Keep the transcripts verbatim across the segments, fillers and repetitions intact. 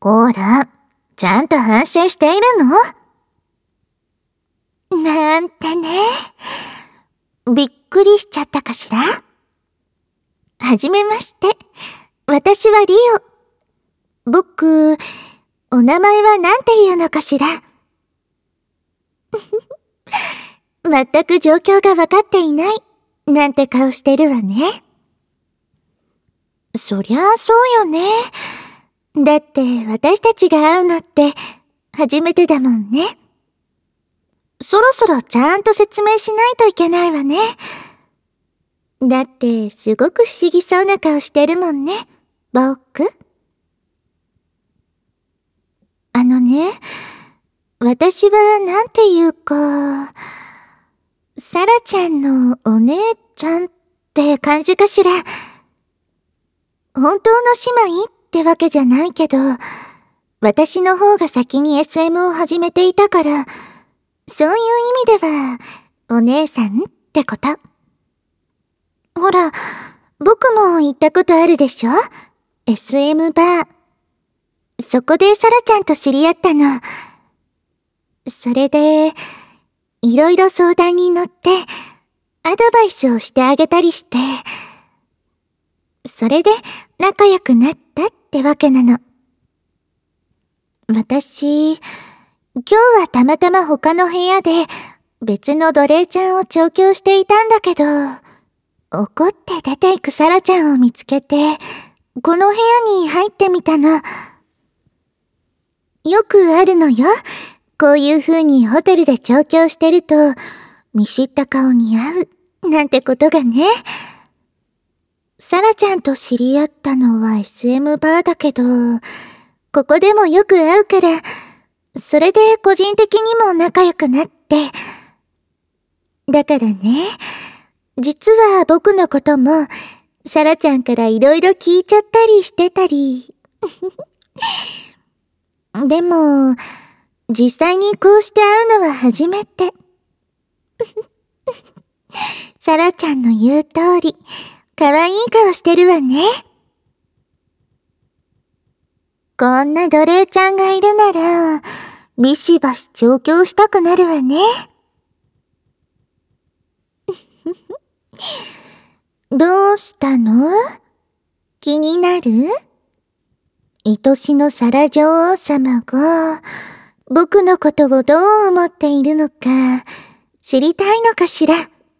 こら、ちゃんと反省しているの？なんてね。びっくりしちゃったかしら？はじめまして。私はリオ。僕、お名前はなんて言うのかしら？全く状況がわかっていない、なんて顔してるわね。そりゃあそうよね。だって私たちが会うのって初めてだもんね。そろそろちゃんと説明しないといけないわね。だってすごく不思議そうな顔してるもんね、僕。あのね、私はなんていうか、サラちゃんのお姉ちゃんって感じかしら。本当の姉妹ってわけじゃないけど、私の方が先に エスエム を始めていたから、そういう意味では、お姉さんってこと。ほら、僕も行ったことあるでしょ？ エスエム バー。そこでサラちゃんと知り合ったの。それで、いろいろ相談に乗って、アドバイスをしてあげたりして、それで仲良くなったってわけなの。私、今日はたまたま他の部屋で別の奴隷ちゃんを調教していたんだけど、怒って出ていくサラちゃんを見つけて、この部屋に入ってみたの。よくあるのよ。こういう風にホテルで調教してると、見知った顔に会う、なんてことがね。サラちゃんと知り合ったのは エスエム バーだけど、ここでもよく会うから、それで個人的にも仲良くなって。だからね、実は僕のことも、サラちゃんからいろいろ聞いちゃったりしてたり。でも、実際にこうして会うのは初めて。サラちゃんの言う通り、可愛い顔してるわね。こんな奴隷ちゃんがいるなら、ビシバシ調教したくなるわね。どうしたの？気になる？愛しのサラ女王様が、僕のことをどう思っているのか、知りたいのかしら。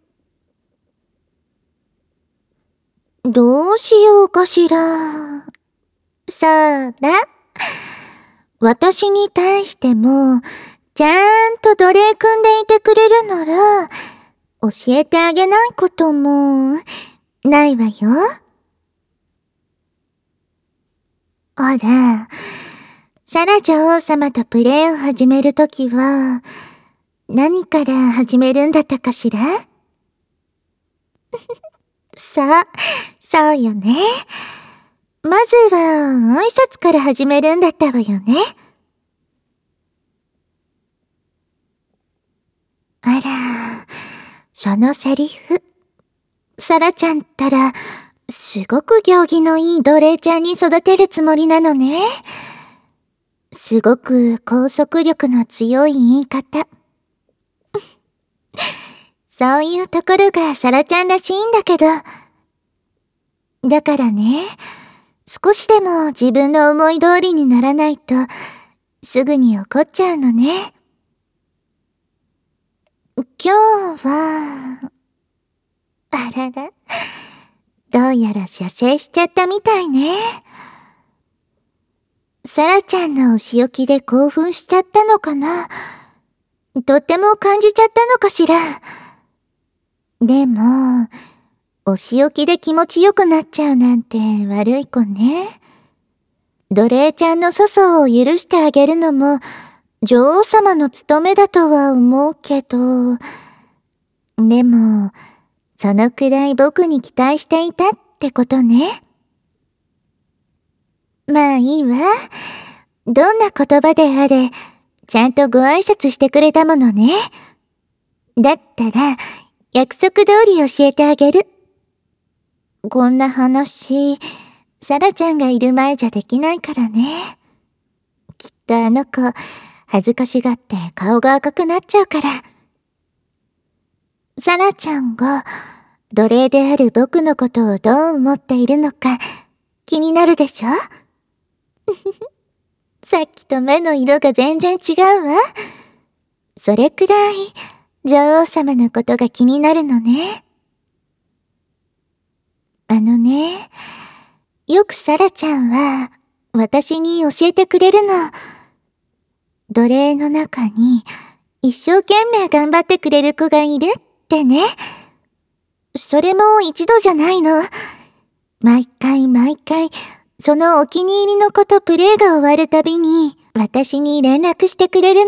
どうしようかしら。そうだ。私に対しても、ちゃんと奴隷組んでいてくれるなら、教えてあげないことも、ないわよ。ほら、サラ女王様とプレイを始めるときは、何から始めるんだったかしら？そう、そうよね。まずは、挨拶から始めるんだったわよね。あら、そのセリフ。サラちゃんったら、すごく行儀のいい奴隷ちゃんに育てるつもりなのね。すごく拘束力の強い言い方。そういうところがサラちゃんらしいんだけど。だからね、少しでも自分の思い通りにならないと、すぐに怒っちゃうのね。今日は、あらら、どうやら射精しちゃったみたいね。サラちゃんのお仕置きで興奮しちゃったのかな。とっても感じちゃったのかしら。でも、お仕置きで気持ちよくなっちゃうなんて悪い子ね。奴隷ちゃんの粗相を許してあげるのも女王様の務めだとは思うけど、でも、そのくらい僕に期待していたってことね。まあいいわ。どんな言葉であれ、ちゃんとご挨拶してくれたものね。だったら、約束通り教えてあげる。こんな話、サラちゃんがいる前じゃできないからね。 きっとあの子、恥ずかしがって顔が赤くなっちゃうから。サラちゃんが奴隷である僕のことをどう思っているのか気になるでしょ？さっきと目の色が全然違うわ。それくらい女王様のことが気になるのね。あのね、よくサラちゃんは私に教えてくれるの。奴隷の中に一生懸命頑張ってくれる子がいるってね。それも一度じゃないの。毎回毎回、そのお気に入りの子とプレイが終わるたびに私に連絡してくれるの。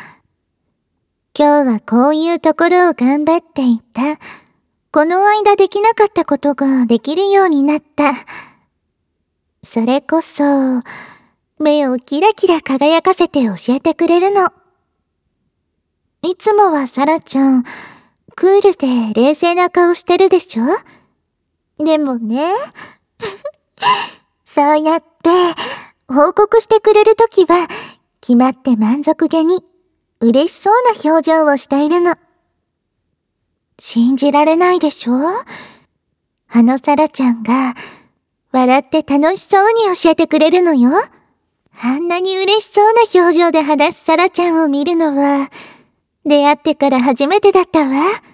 今日はこういうところを頑張っていた。この間できなかったことができるようになった。それこそ、目をキラキラ輝かせて教えてくれるの。いつもはサラちゃん、クールで冷静な顔してるでしょ？でもね、そうやって報告してくれるときは、決まって満足げに嬉しそうな表情をしているの。信じられないでしょ？あのサラちゃんが笑って楽しそうに教えてくれるのよ。あんなに嬉しそうな表情で話すサラちゃんを見るのは、出会ってから初めてだったわ。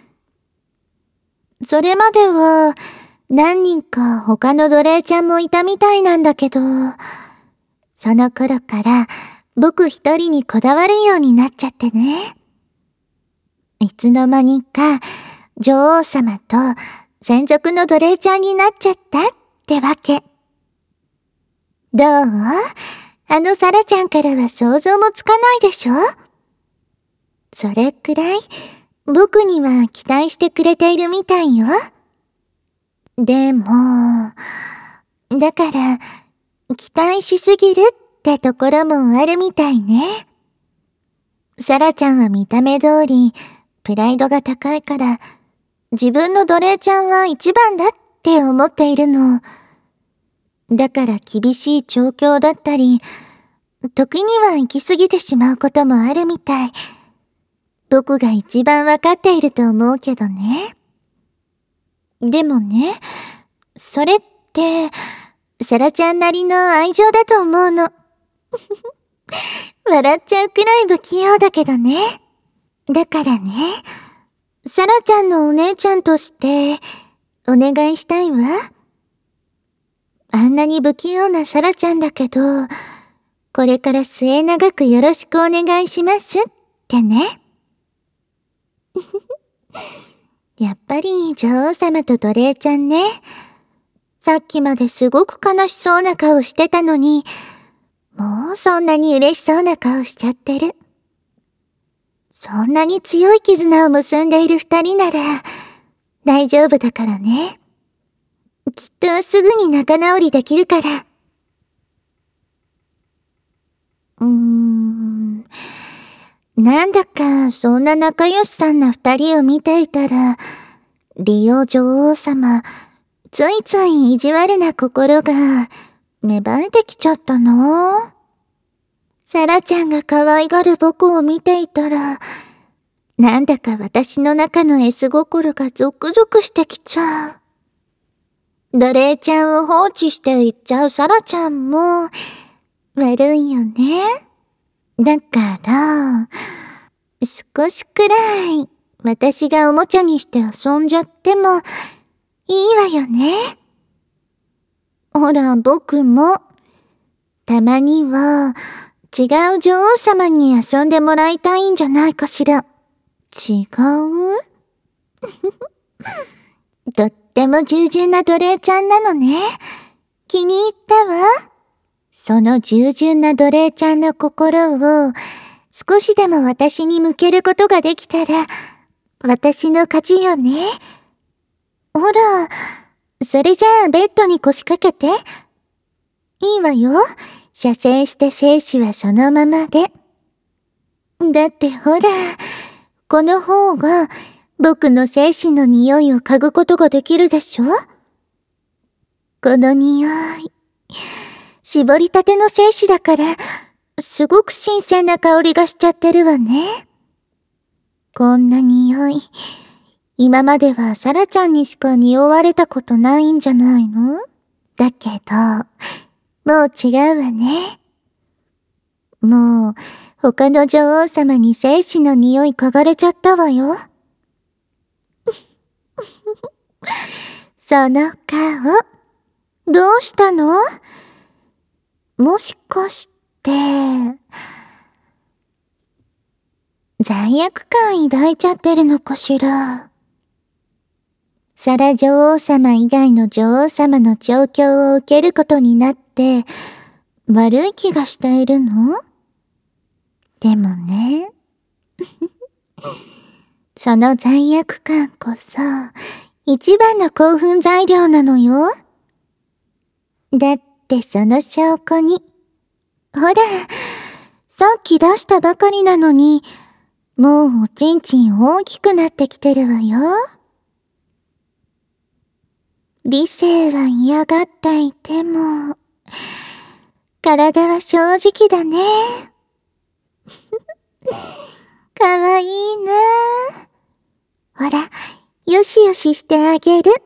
それまでは何人か他の奴隷ちゃんもいたみたいなんだけど、その頃から僕一人にこだわるようになっちゃってね。いつの間にか女王様と専属の奴隷ちゃんになっちゃったってわけ。どう？あのサラちゃんからは想像もつかないでしょ？それくらい僕には期待してくれているみたいよ。でも、だから期待しすぎるってところもあるみたいね。サラちゃんは見た目通りプライドが高いから、自分の奴隷ちゃんは一番だって思っているの。だから厳しい調教だったり、時には行き過ぎてしまうこともあるみたい。僕が一番わかっていると思うけどね。でもね、それって、サラちゃんなりの愛情だと思うの。笑っちゃうくらい不器用だけどね。だからね、サラちゃんのお姉ちゃんとして、お願いしたいわ。あんなに不器用なサラちゃんだけど、これから末永くよろしくお願いしますってね。やっぱり女王様と奴隷ちゃんね。さっきまですごく悲しそうな顔してたのに、もうそんなに嬉しそうな顔しちゃってる。そんなに強い絆を結んでいる二人なら大丈夫だからね。きっとすぐに仲直りできるから。うーん。なんだかそんな仲良しさんな二人を見ていたら、リオ女王様、ついつい意地悪な心が芽生えてきちゃったの。サラちゃんが可愛がる僕を見ていたら、なんだか私の中の S 心がゾクゾクしてきちゃう。奴隷ちゃんを放置していっちゃうサラちゃんも悪いよね。だから、少しくらい私がおもちゃにして遊んじゃってもいいわよね。ほら、僕もたまには違う女王様に遊んでもらいたいんじゃないかしら。違う？とっても従順な奴隷ちゃんなのね。気に入ったわ。その従順な奴隷ちゃんの心を少しでも私に向けることができたら私の勝ちよね。ほら、それじゃあベッドに腰掛けて。いいわよ。射精して精子はそのままで。だってほら、この方が僕の精子の匂いを嗅ぐことができるでしょ？この匂い。絞りたての精子だから、 すごく新鮮な香りがしちゃってるわね。こんな匂い、今まではサラちゃんにしか匂われたことないんじゃないの？だけど、もう違うわね。もう、他の女王様に精子の匂い嗅がれちゃったわよ。その顔、どうしたの？もしかして、罪悪感抱いちゃってるのかしら。サラ女王様以外の女王様の状況を受けることになって、悪い気がしているの？でもね。その罪悪感こそ、一番の興奮材料なのよ。だってその証拠に、ほら、さっき出したばかりなのに、もうおちんちん大きくなってきてるわよ。理性は嫌がっていても、体は正直だね。かわいいな。ほら、よしよししてあげる。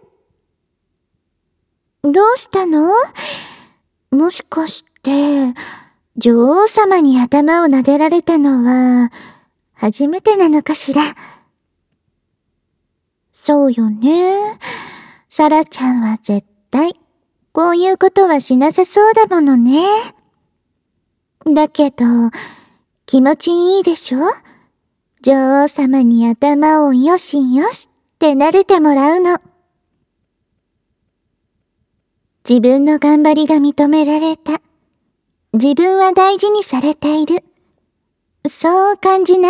どうしたの？もしかして、女王様に頭を撫でられたのは、初めてなのかしら。そうよね。サラちゃんは絶対、こういうことはしなさそうだものね。だけど、気持ちいいでしょ？女王様に頭をよしよしって撫でてもらうの。自分の頑張りが認められた。自分は大事にされている。そう感じない？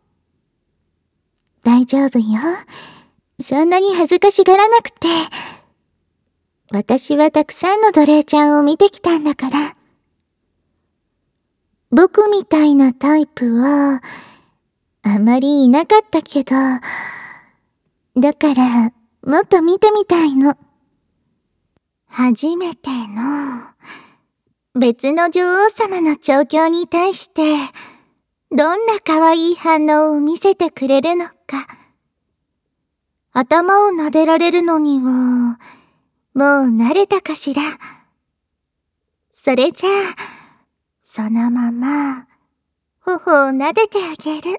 大丈夫よ。そんなに恥ずかしがらなくて。私はたくさんの奴隷ちゃんを見てきたんだから。僕みたいなタイプは、あまりいなかったけど、だから、もっと見てみたいの。初めての、別の女王様の調教に対して、どんな可愛い反応を見せてくれるのか。頭を撫でられるのには、もう慣れたかしら。それじゃあ、そのまま、頬を撫でてあげる。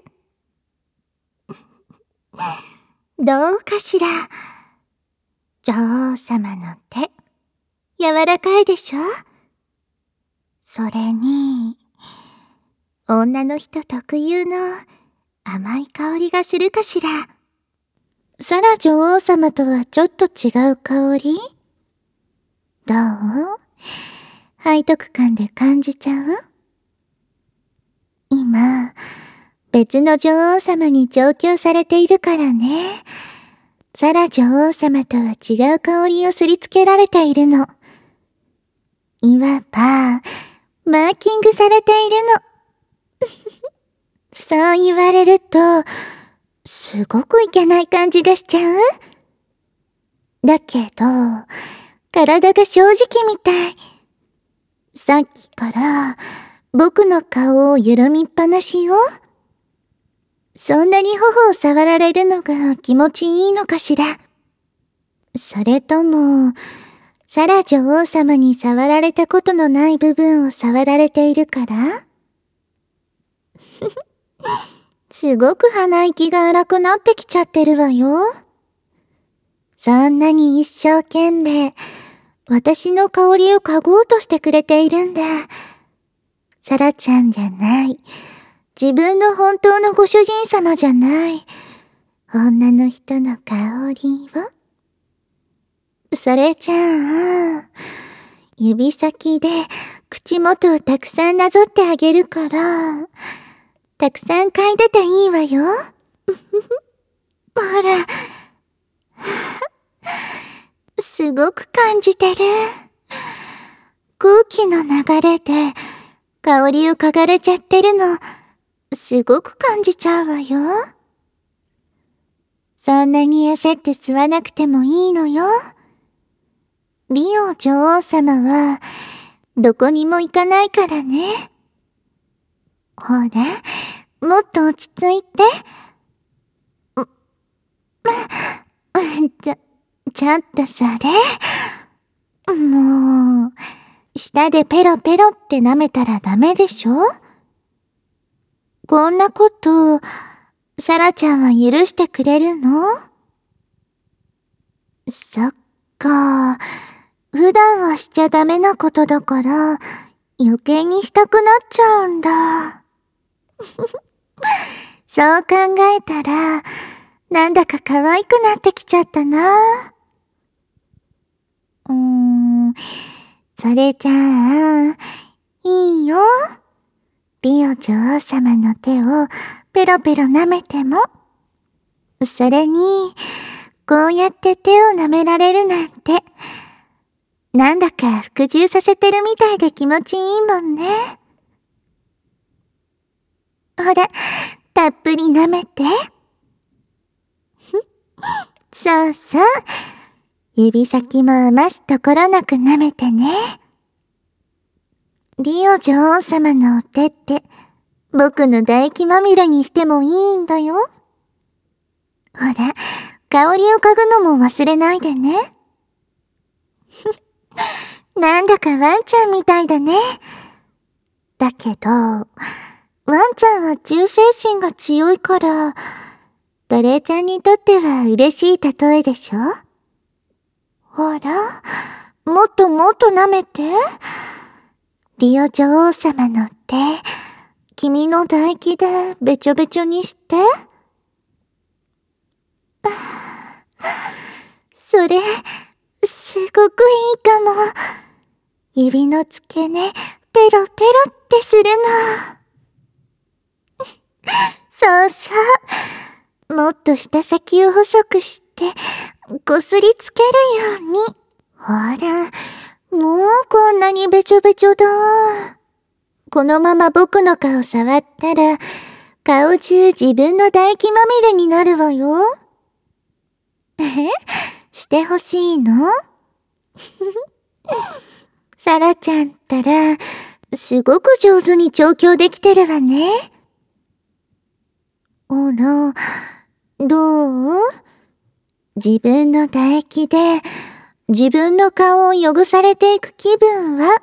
どうかしら。女王様の手、柔らかいでしょ？それに、女の人特有の甘い香りがするかしら。サラ女王様とはちょっと違う香り？どう？背徳感で感じちゃう？今、別の女王様に調教されているからね。サラ女王様とは違う香りをすりつけられているの。いわば、マーキングされているの。そう言われると、すごくいけない感じがしちゃう？だけど、体が正直みたい。さっきから、僕の顔を緩みっぱなしよ。そんなに頬を触られるのが気持ちいいのかしら。それとも、サラ女王様に触られたことのない部分を触られているからすごく鼻息が荒くなってきちゃってるわよ。そんなに一生懸命、私の香りを嗅ごうとしてくれているんだ。サラちゃんじゃない。自分の本当のご主人様じゃない。女の人の香りを。それじゃあ、指先で口元をたくさんなぞってあげるから、たくさん嗅いでていいわよ。ほら、すごく感じてる。空気の流れで香りを嗅がれちゃってるの、すごく感じちゃうわよ。そんなに焦って吸わなくてもいいのよ。リオ女王様は、どこにも行かないからね。 ほら、もっと落ち着いて。ちょ、ちょっとそれ。もう、舌でペロペロって舐めたらダメでしょ？こんなこと、サラちゃんは許してくれるの？そっか。普段はしちゃダメなことだから、余計にしたくなっちゃうんだ。そう考えたら、なんだか可愛くなってきちゃったな。うーん、それじゃあ、いいよ。美オ女王様の手をペロペロ舐めても。それに、こうやって手を舐められるなんて、なんだか服従させてるみたいで気持ちいいもんね。ほら、たっぷり舐めて。そうそう。指先も余すところなく舐めてね。リオ女王様のお手って、僕の唾液まみれにしてもいいんだよ。ほら、香りを嗅ぐのも忘れないでね。なんだかワンちゃんみたいだね。だけど、ワンちゃんは忠誠心が強いから、ドレイちゃんにとっては嬉しい例えでしょ？ほら、もっともっと舐めて。リオ女王様の手、君の唾液でべちょべちょにして。それ、すごくいいかも。指の付け根、ペロペロってするの。そうそう。もっと舌先を細くして、こすりつけるように。ほら、もうこんなにべちょべちょだ。このまま僕の顔触ったら、顔中自分の唾液まみれになるわよ。え？してほしいの？サラちゃんったら、すごく上手に調教できてるわね。あら、どう？自分の唾液で、自分の顔を汚されていく気分は？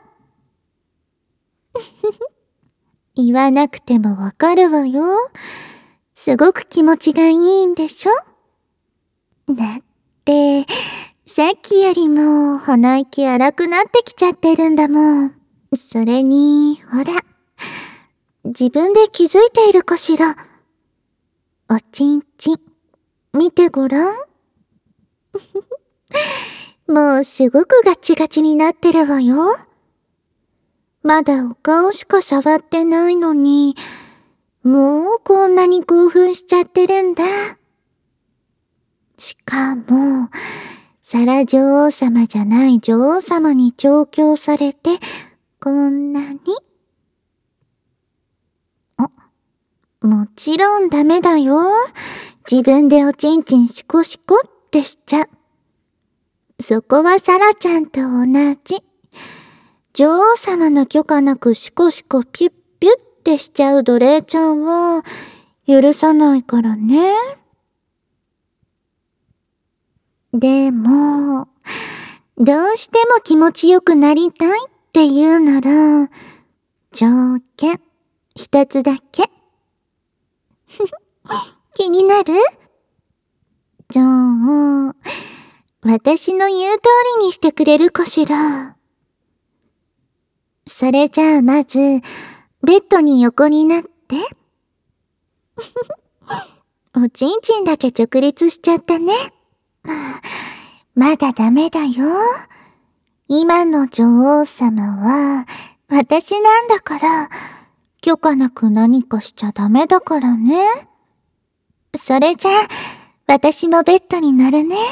言わなくてもわかるわよ。すごく気持ちがいいんでしょ？だって、さっきよりも鼻息荒くなってきちゃってるんだもん。それに、ほら、自分で気づいているかしら。おちんちん、見てごらん。もうすごくガチガチになってるわよ。まだお顔しか触ってないのに、もうこんなに興奮しちゃってるんだ。しかも、サラ女王様じゃない女王様に調教されて、こんなに。あ、もちろんダメだよ。自分でおちんちんシコシコってしちゃ。そこはサラちゃんと同じ。女王様の許可なくシコシコピュッピュッってしちゃう奴隷ちゃんは許さないからね。でも、どうしても気持ちよくなりたいって言うなら、条件一つだけ。気になる？じゃあ、私の言う通りにしてくれるかしら。それじゃあまず、ベッドに横になって。おちんちんだけ直立しちゃったね。まだダメだよ。今の女王様は、私なんだから、許可なく何かしちゃダメだからね。それじゃあ、私もベッドに乗るね。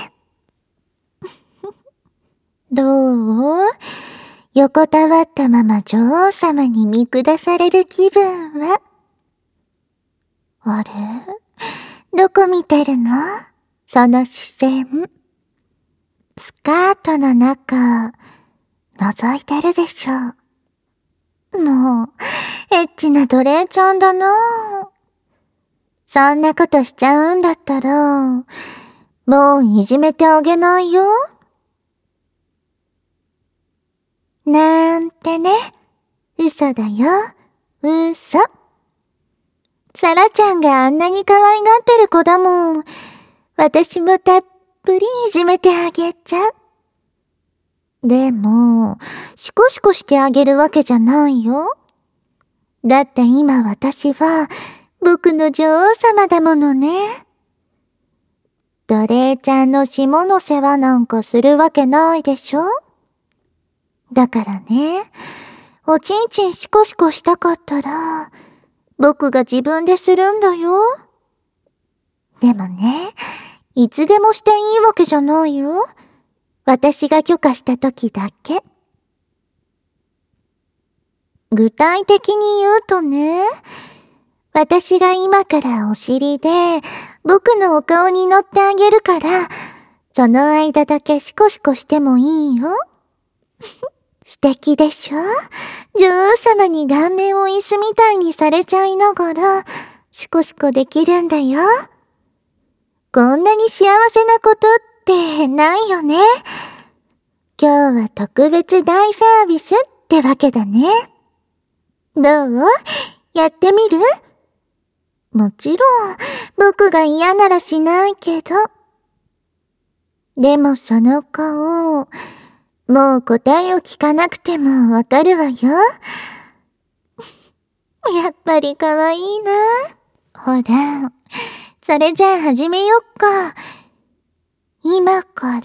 どう？横たわったまま女王様に見下される気分は？あれ？どこ見てるの？その視線。スカートの中、覗いてるでしょ。もう、 エッチな奴隷ちゃんだな。そんなことしちゃうんだったら、もういじめてあげないよ。なんてね。嘘だよ。嘘。サラちゃんがあんなに可愛がってる子だもん。私もたっぷりいじめてあげちゃう。でも、シコシコしてあげるわけじゃないよ。だって今私は、僕の女王様だものね。奴隷ちゃんの下の世話なんかするわけないでしょ。だからね、おちんちんシコシコしたかったら、僕が自分でするんだよ。でもね、いつでもしていいわけじゃないよ。私が許可した時だけ。具体的に言うとね、私が今からお尻で僕のお顔に乗ってあげるから、その間だけシコシコしてもいいよ。素敵でしょ？女王様に顔面を椅子みたいにされちゃいながら、シコシコできるんだよ。こんなに幸せなことってないよね。今日は特別大サービスってわけだね。どう？やってみる？もちろん、僕が嫌ならしないけど。でもその顔、もう答えを聞かなくてもわかるわよ。やっぱり可愛いな。ほら、それじゃあ始めよっか。今から、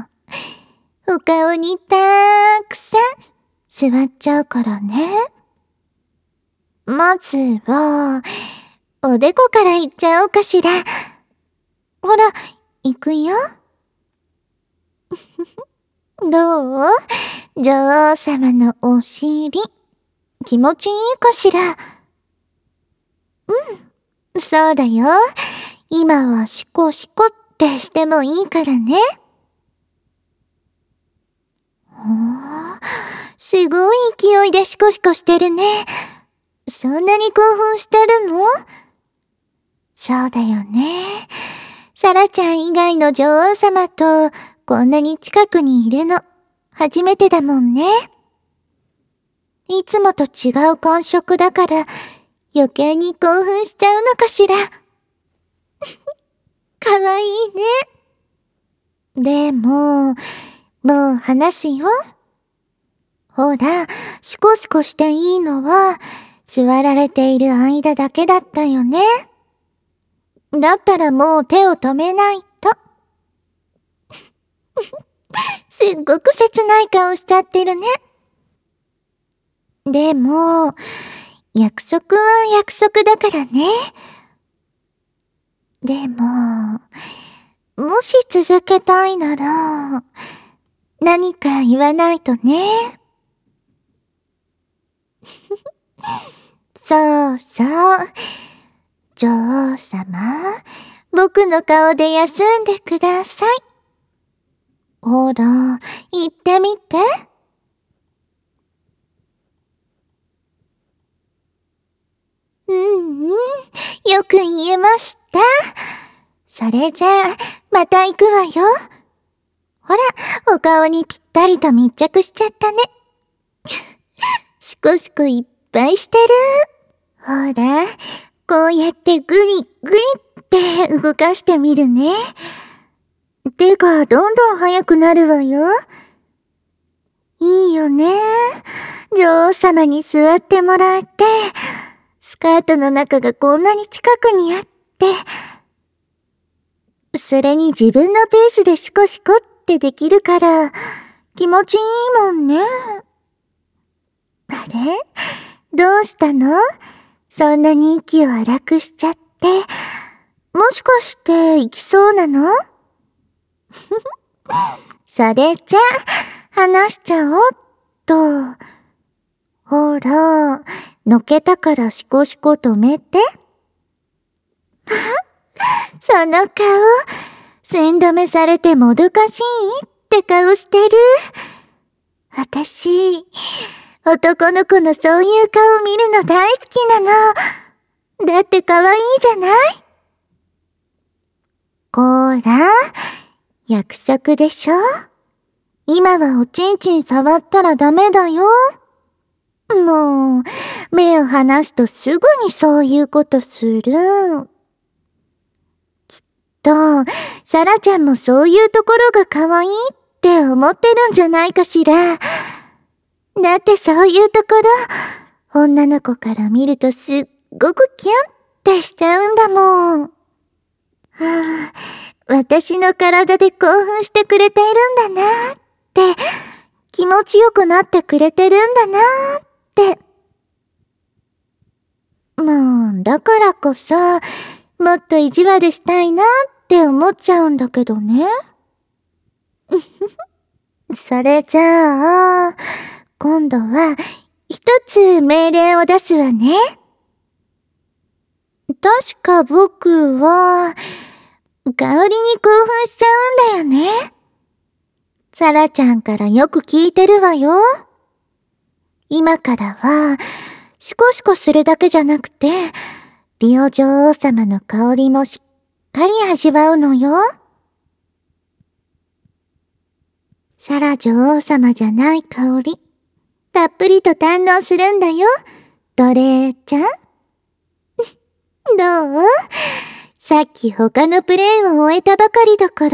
お顔にたーくさん座っちゃうからね。まずは、おでこからいっちゃおうかしら。ほら、いくよ。どう？女王様のお尻、気持ちいいかしら。うん、そうだよ。今はシコシコってしてもいいからね。おー、すごい勢いでシコシコしてるね。そんなに興奮してるの？そうだよね。サラちゃん以外の女王様とこんなに近くにいるの初めてだもんね。いつもと違う感触だから余計に興奮しちゃうのかしら。かわいいね。でも、もう話すよ。ほら、シコシコしていいのは座られている間だけだったよね。だったらもう手を止めないと。すっごく切ない顔しちゃってるね。でも、約束は約束だからね。でも、もし続けたいなら、何か言わないとね。そうそう。女王様、僕の顔で休んでください。ほら、言ってみて。うんうん、よく言えました。それじゃあ、また行くわよ。ほら、お顔にぴったりと密着しちゃったね。シコシコいっぱいしてる。ほら、こうやってグリグリって動かしてみるね。手がどんどん速くなるわよ。いいよね。女王様に座ってもらって、スカートの中がこんなに近くにあって、それに自分のペースでシコシコってできるから気持ちいいもんね。あれ？どうしたの？そんなに息を荒くしちゃって、もしかして行きそうなの？それじゃあ話しちゃおうっと。ほら、のけたからシコシコ止めて。その顔、せん止めされてもどかしいって顔してる。私、 男の子のそういう顔見るの大好きなの。だって可愛いじゃない？こーら、約束でしょ？今はおちんちん触ったらダメだよ。もう、目を離すとすぐにそういうことする。きっと、サラちゃんもそういうところが可愛いって思ってるんじゃないかしら。だってそういうところ、女の子から見るとすっごくキュンってしちゃうんだもん。はあ、私の体で興奮してくれているんだなって、気持ちよくなってくれてるんだなって。もう、だからこそ、もっと意地悪したいなって思っちゃうんだけどね。それじゃあ、今度は、一つ命令を出すわね。確か僕は、香りに興奮しちゃうんだよね。サラちゃんからよく聞いてるわよ。今からは、シコシコするだけじゃなくて、リオ女王様の香りもしっかり味わうのよ。サラ女王様じゃない香り、たっぷりと堪能するんだよ、奴隷ちゃん。どう？さっき他のプレイを終えたばかりだから、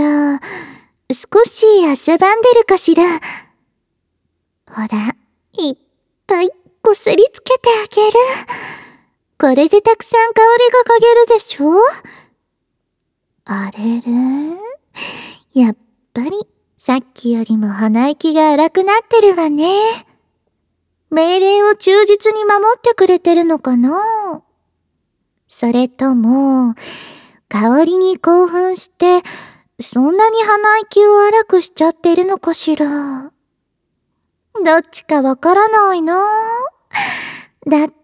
少し汗ばんでるかしら。ほら、いっぱいこすりつけてあげる。これでたくさん香りが嗅げるでしょ？あれれ？やっぱり、さっきよりも鼻息が荒くなってるわね。命令を忠実に守ってくれてるのかな？それとも、香りに興奮して、そんなに鼻息を荒くしちゃってるのかしら。どっちかわからないな。だって、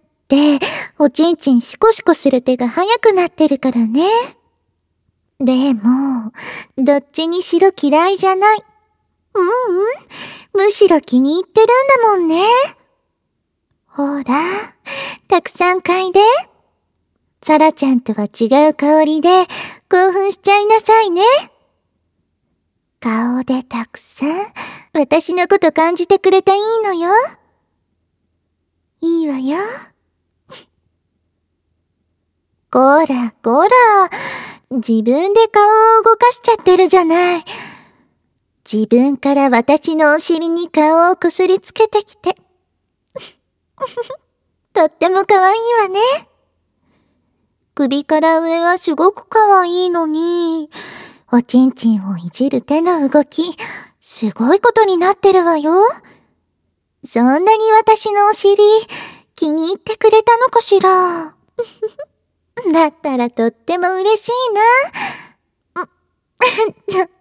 おちんちんシコシコする手が早くなってるからね。でも、どっちにしろ嫌いじゃない。うんうん、むしろ気に入ってるんだもんね。ほら、たくさん嗅いで。サラちゃんとは違う香りで興奮しちゃいなさいね。顔でたくさん私のこと感じてくれていいのよ。いいわよ。こらこら、自分で顔を動かしちゃってるじゃない。自分から私のお尻に顔をこすりつけてきて。とっても可愛いわね。首から上はすごく可愛いのに、おちんちんをいじる手の動き、すごいことになってるわよ。そんなに私のお尻、気に入ってくれたのかしら。だったらとっても嬉しいな。ちょ、ちょっ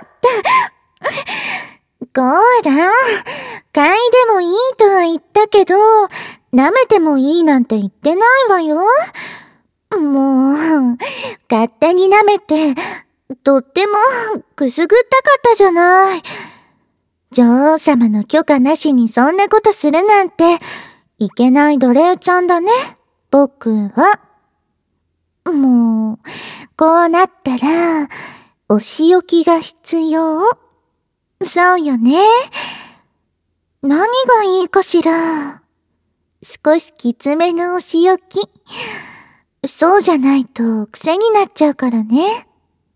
と。こーら、嗅いでもいいとは言ったけど、舐めてもいいなんて言ってないわよ。もう、勝手に舐めて、とってもくすぐったかったじゃない。女王様の許可なしにそんなことするなんて、いけない奴隷ちゃんだね、僕は。もう、こうなったら、お仕置きが必要。そうよね。何がいいかしら。少しきつめのお仕置き。そうじゃないと癖になっちゃうからね。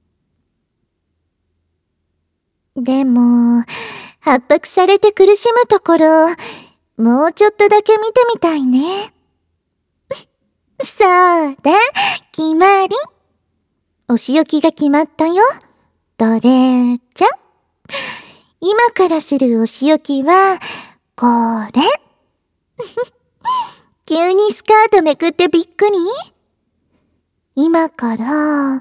でも、圧迫されて苦しむところ、もうちょっとだけ見てみたいね。そうだ、決まり。お仕置きが決まったよ、奴隷ちゃん。今からするお仕置きは、これ。急にスカートめくってびっくり？今から、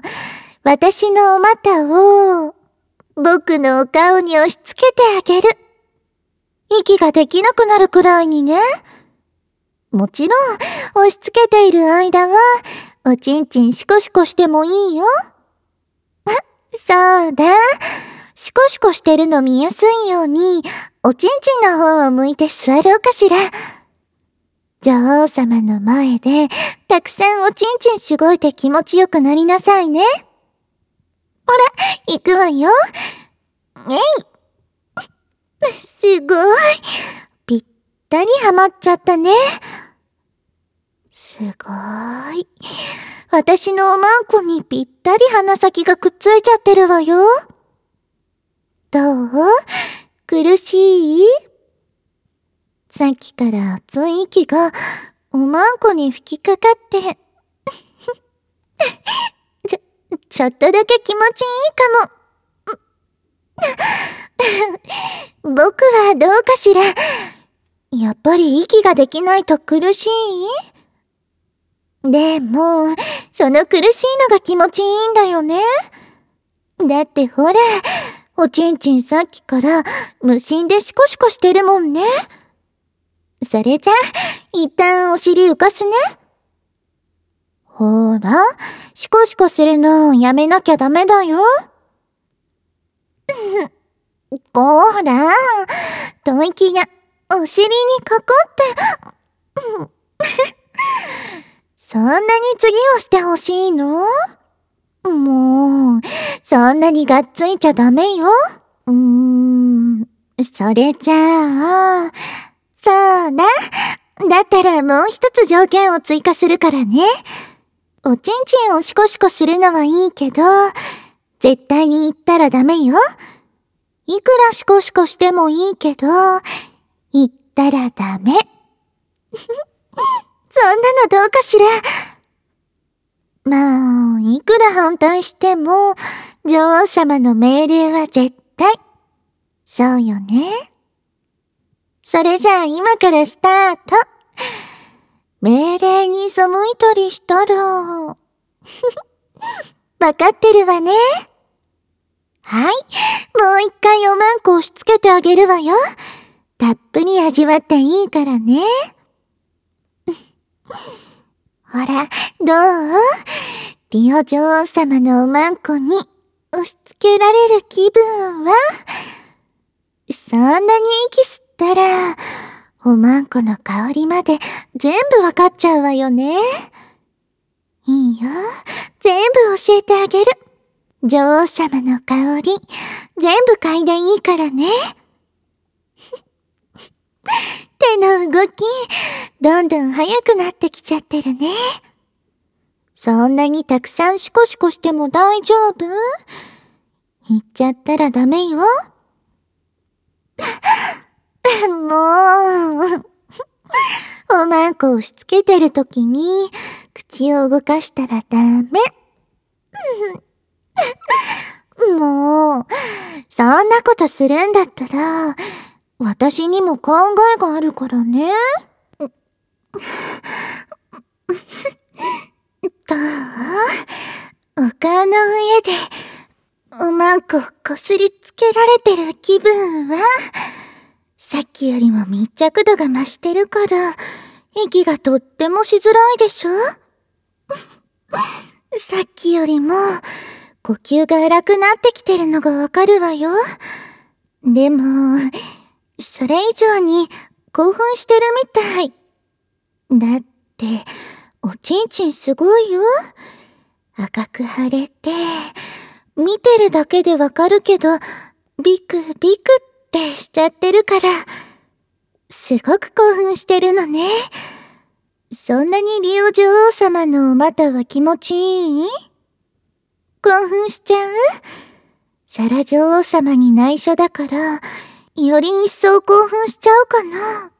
私のお股を、僕のお顔に押し付けてあげる。息ができなくなるくらいにね。もちろん、押し付けている間は、おちんちんシコシコしてもいいよ。あ、そうだ。 シコシコしてるの見やすいように、おちんちんの方を向いて座ろうかしら。女王様の前で、たくさんおちんちんしごいて気持ちよくなりなさいね。ほら、行くわよ。えい。すごい。ぴったりはまっちゃったね。すごーい。私のおまんこにぴったり鼻先がくっついちゃってるわよ。どう？苦しい？さっきから熱い息がおまんこに吹きかかって。ちょ、ちょっとだけ気持ちいいかも。僕はどうかしら。やっぱり息ができないと苦しい？でも、その苦しいのが気持ちいいんだよね。だってほら、おちんちんさっきから無心でシコシコしてるもんね。それじゃ、一旦お尻浮かすね。ほら、シコシコするのやめなきゃダメだよ。こーら、吐息がお尻にかかって。そんなに次をしてほしいの？もう、そんなにがっついちゃダメよ。うーん、それじゃあ、そうだ。だったらもう一つ条件を追加するからね。おちんちんをシコシコするのはいいけど、絶対に言ったらダメよ。いくらシコシコしてもいいけど、言ったらダメ。そんなのどうかしら。まあ、いくら反対しても、女王様の命令は絶対。そうよね。それじゃあ今からスタート。命令に背いたりしたら、わかってるわね。はい。もう一回おまんこ押し付けてあげるわよ。たっぷり味わっていいからね。ほら、どう？リオ女王様のおまんこに押し付けられる気分は？そんなに息吸ったら、おまんこの香りまで全部わかっちゃうわよね。いいよ。全部教えてあげる。女王様の香り、全部嗅いでいいからね。手の動き、どんどん速くなってきちゃってるね。そんなにたくさんシコシコしても大丈夫？言っちゃったらダメよ。もう、おまんこ押し付けてるときに、口を動かしたらダメ。もう、そんなことするんだったら、私にも考えがあるからね。どう？お顔の上で、おまんここすりつけられてる気分は、さっきよりも密着度が増してるから、息がとってもしづらいでしょ？さっきよりも、呼吸が荒くなってきてるのがわかるわよ。でも、それ以上に興奮してるみたい。だって、おちんちんすごいよ。赤く腫れて、見てるだけでわかるけど、ビクビクってしちゃってるから、すごく興奮してるのね。そんなにリオ女王様のお股は気持ちいい？興奮しちゃう？サラ女王様に内緒だから、より一層興奮しちゃうかな。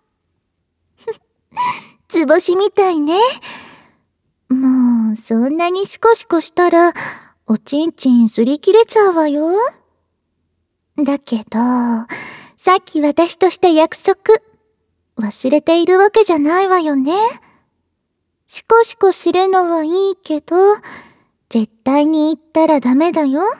図星みたいね。もう、そんなにシコシコしたら、おちんちん擦り切れちゃうわよ。だけど、さっき私とした約束、忘れているわけじゃないわよね。シコシコするのはいいけど、絶対に言ったらダメだよ。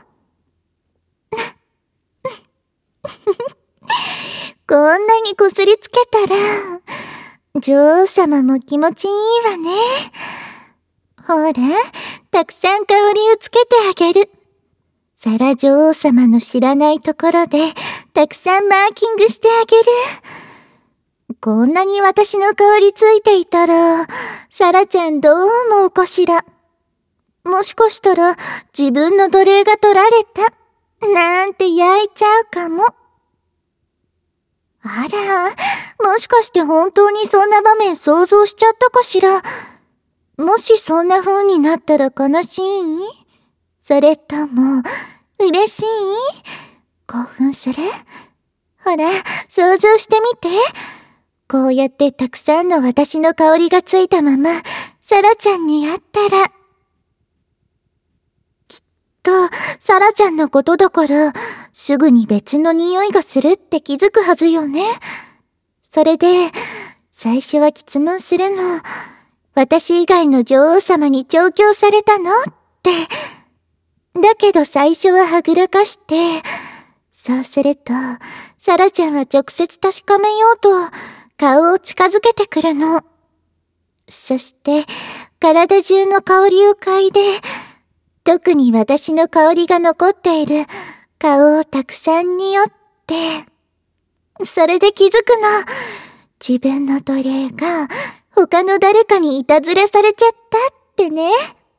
こんなにこすりつけたら、女王様も気持ちいいわね。ほら、たくさん香りをつけてあげる。 サラ女王様の知らないところでたくさんマーキングしてあげる。こんなに私の香りついていたら、サラちゃんどう思うかしら。もしかしたら自分の奴隷が取られたなんて焼いちゃうかも。あら、もしかして本当にそんな場面想像しちゃったかしら。もしそんな風になったら悲しい？それとも嬉しい？興奮する？ほら、想像してみて。こうやってたくさんの私の香りがついたまま、サラちゃんに会ったら。きっと、サラちゃんのことだから、すぐに別の匂いがするって気づくはずよね。それで、最初は質問するの。私以外の女王様に調教されたの？って。だけど最初ははぐらかして、そうすると、サラちゃんは直接確かめようと、顔を近づけてくるの。そして、体中の香りを嗅いで、特に私の香りが残っている顔をたくさん匂って、それで気づくの。自分の奴隷が他の誰かにいたずらされちゃったってね。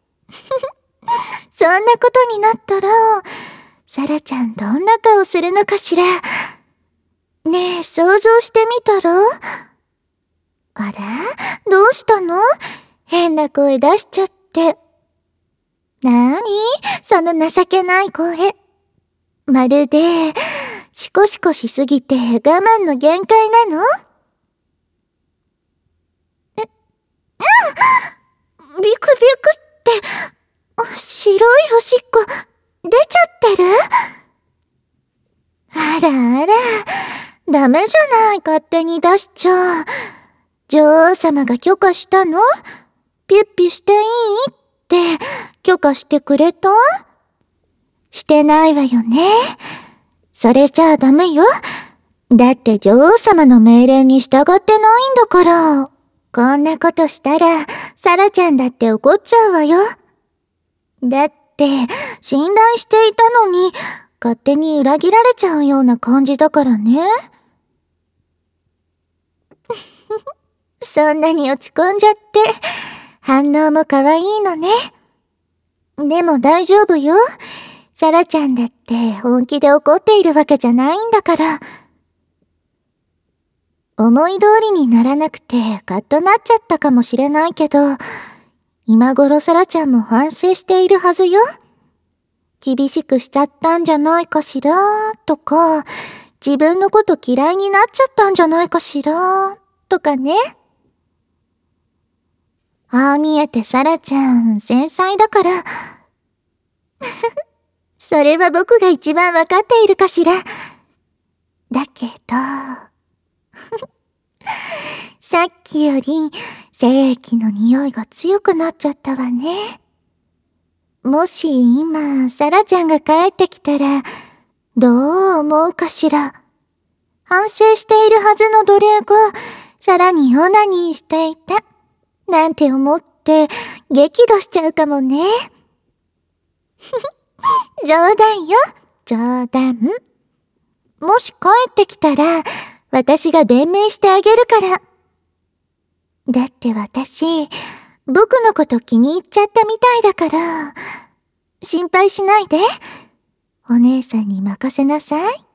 そんなことになったら、サラちゃんどんな顔するのかしら。ねえ、想像してみたら？あら？どうしたの？変な声出しちゃって。なーに？その情けない声。まるで、シコシコしすぎて我慢の限界なの？え、うん！ビクビクって、白いおしっこ、出ちゃってる？あらあら、ダメじゃない、勝手に出しちゃ。女王様が許可したの？ピュッピュしていい？って許可してくれた？してないわよね。それじゃあダメよ。だって女王様の命令に従ってないんだから。こんなことしたら、サラちゃんだって怒っちゃうわよ。だって、信頼していたのに、勝手に裏切られちゃうような感じだからね。そんなに落ち込んじゃって、反応も可愛いのね。でも大丈夫よ。サラちゃんだって本気で怒っているわけじゃないんだから。思い通りにならなくてカッとなっちゃったかもしれないけど、今頃サラちゃんも反省しているはずよ。厳しくしちゃったんじゃないかしらとか、自分のこと嫌いになっちゃったんじゃないかしらとかね。ああ見えてサラちゃん繊細だから。それは僕が一番わかっているかしら。だけど、さっきより精液の匂いが強くなっちゃったわね。もし今、サラちゃんが帰ってきたら、どう思うかしら。反省しているはずの奴隷が、さらにオナニーしていた。なんて思って、激怒しちゃうかもね。冗談よ、冗談。もし帰ってきたら、私が弁明してあげるから。だって私、僕のこと気に入っちゃったみたいだから、心配しないで。お姉さんに任せなさい。